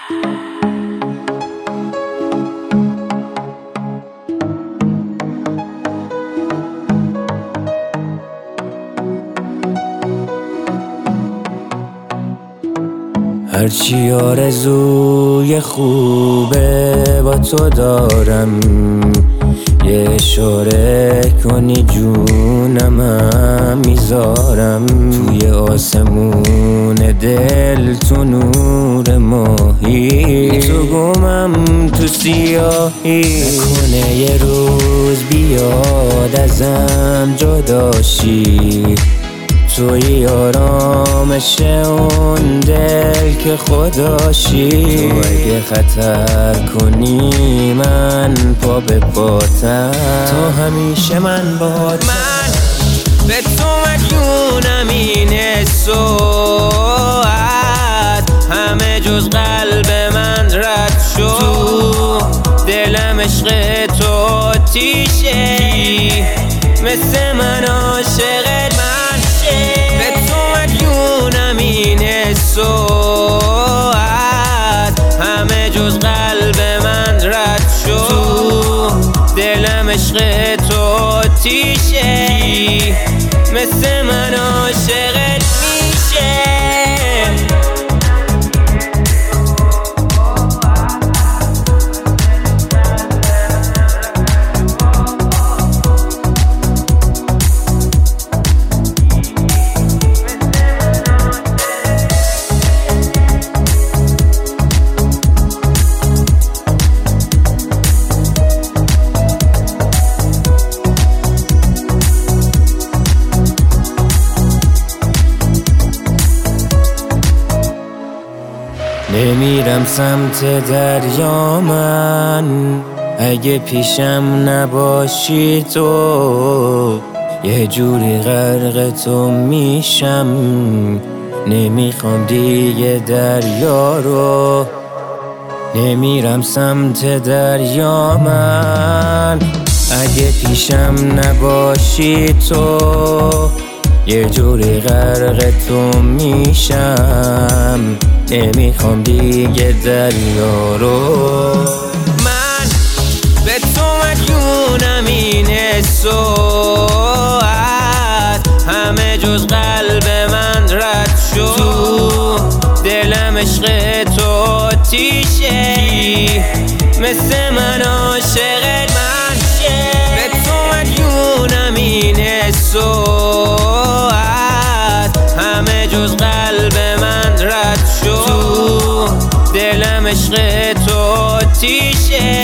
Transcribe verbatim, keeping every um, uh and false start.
هرچی آرزوی خوبه با تو دارم، یه اشاره کنی جونمم میذارم. توی آسمون دل تو نور ماهی، تو گمم تو سیاهی. نکنه یه روز بیاد ازم جداشی، توی آرامش اون دل که خداشی. تو اگه خطر کنی من پا به پاتم، تو همیشه من باهاتم. من به تو مجنونم، این ساعت همه جز قلب من رد شد. تو دلم عشق تو آتیشه، مثل من عاشقت. من به تو مجنونم، این ساعت همه جز قلب من رد شد. تو دلم عشق تو آتیشه، مثل من عاشقت میشه. نمیرم سمت دریا من، اگه پیشم نباشی تو یه جوری غرق تو میشم. نمیخوام دیگه دریا رو، نمیرم سمت دریا من، اگه پیشم نباشی تو یه جوری غرق تو میشم. نمیخوام دیگه دریا رو. من به تو مجنونم، این ساعت همه جز قلب من رد شد. تو دلم عشق تو آتیشه، مثل من عاشقت. من به تو مجنونم، این ساعت همه جز قلب من رد شد. تو دلم عشق تو آتیشه،